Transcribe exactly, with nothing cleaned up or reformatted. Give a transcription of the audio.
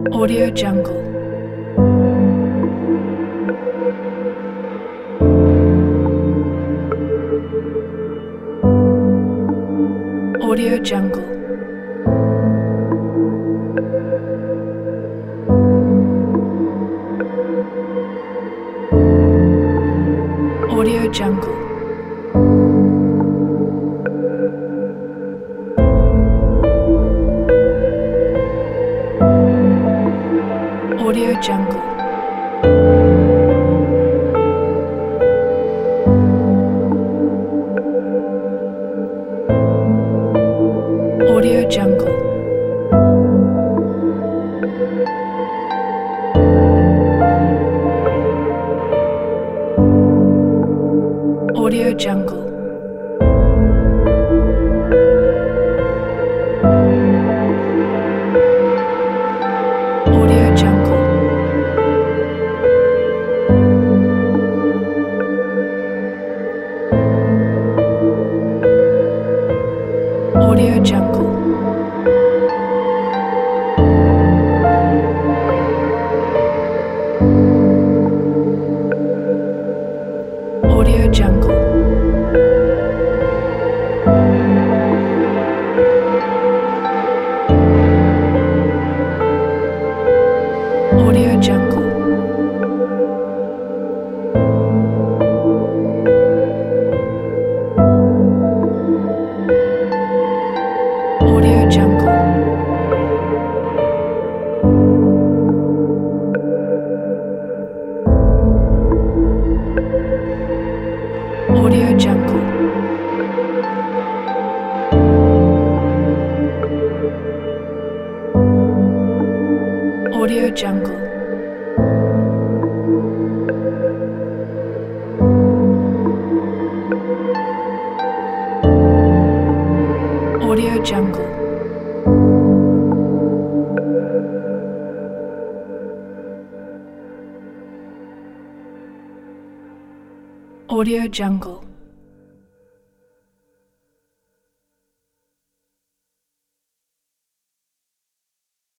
Audio Jungle. Audio Jungle. Audio Jungle. Audio Jungle. Audio Jungle. Audio Jungle. Audio Jungle. Audio Jungle. Audio Jungle. Audio Jungle. Audio Jungle. Audio Jungle. Audio Jungle. Audio Jungle. Audio Jungle.